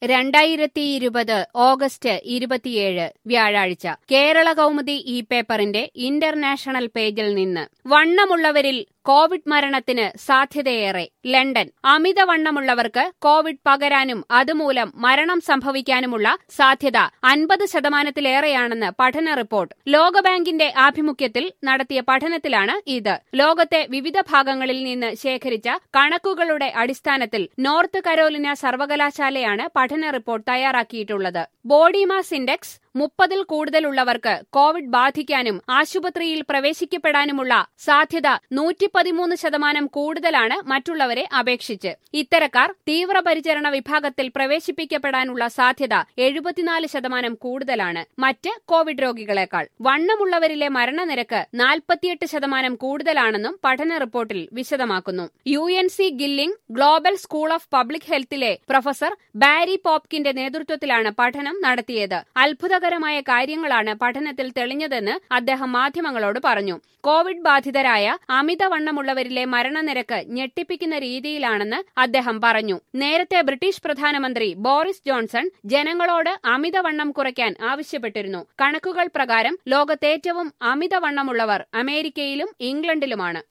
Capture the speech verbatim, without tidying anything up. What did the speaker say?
രണ്ടായിരത്തി ഇരുപത് ഓഗസ്റ്റ് ഇരുപത്തിയേഴ് വ്യാഴാഴ്ച കേരള കൗമുദി ഈ പേപ്പറിന്റെ ഇന്റർനാഷണൽ പേജിൽ നിന്ന് വണ്ണമുള്ളവരിൽ കോവിഡ് മരണത്തിന് സാധ്യതയേറെ. ലണ്ടൻ. അമിതവണ്ണമുള്ളവർക്ക് കോവിഡ് പകരാനും അതുമൂലം മരണം സംഭവിക്കാനുമുള്ള സാധ്യത അൻപത് ശതമാനത്തിലേറെയാണെന്ന് പഠന റിപ്പോർട്ട്. ലോകബാങ്കിന്റെ ആഭിമുഖ്യത്തിൽ നടത്തിയ പഠനത്തിലാണ് ഇത്. ലോകത്തെ വിവിധ ഭാഗങ്ങളിൽ നിന്ന് ശേഖരിച്ച കണക്കുകളുടെ അടിസ്ഥാനത്തിൽ നോർത്ത് കരോലിന സർവകലാശാലയാണ് പഠന റിപ്പോർട്ട് തയ്യാറാക്കിയിട്ടുള്ളത്. ബോഡി മാസ് ഇൻഡെക്സ് മുപ്പതിൽ കൂടുതലുള്ളവർക്ക് കോവിഡ് ബാധിക്കാനും ആശുപത്രിയിൽ പ്രവേശിക്കപ്പെടാനുമുള്ള സാധ്യത നൂറ്റി പതിമൂന്ന് ശതമാനം കൂടുതലാണ് മറ്റുള്ളവരെ അപേക്ഷിച്ച്. ഇത്തരക്കാർ തീവ്രപരിചരണ വിഭാഗത്തിൽ പ്രവേശിപ്പിക്കപ്പെടാനുള്ള സാധ്യത എഴുപത്തിനാല് ശതമാനം കൂടുതലാണ് മറ്റ് കോവിഡ് രോഗികളെക്കാൾ. വണ്ണമുള്ളവരിലെ മരണനിരക്ക് നാൽപ്പത്തിയെട്ട് ശതമാനം കൂടുതലാണെന്നും പഠന റിപ്പോർട്ടിൽ വിശദമാക്കുന്നു. U N C Gilling global school of public ഹെൽത്തിലെ പ്രൊഫസർ ബാരി പോപ്കിന്റെ നേതൃത്വത്തിലാണ് പഠനം നടത്തിയത്. അത്ഭുതകരമായ കാര്യങ്ങളാണ് പഠനത്തിൽ തെളിഞ്ഞതെന്ന് അദ്ദേഹം മാധ്യമങ്ങളോട് പറഞ്ഞു. കോവിഡ് ബാധിതരായ അമിതവണ്ണമുള്ളവരിലെ മരണനിരക്ക് ഞെട്ടിപ്പിക്കുന്ന രീതിയിലാണെന്ന് അദ്ദേഹം പറഞ്ഞു. നേരത്തെ ബ്രിട്ടീഷ് പ്രധാനമന്ത്രി ബോറിസ് ജോൺസൺ ജനങ്ങളോട് അമിതവണ്ണം കുറയ്ക്കാൻ ആവശ്യപ്പെട്ടിരുന്നു. കണക്കുകൾ പ്രകാരം ലോകത്തേറ്റവും അമിതവണ്ണമുള്ളവർ അമേരിക്കയിലും ഇംഗ്ലണ്ടിലുമാണ്.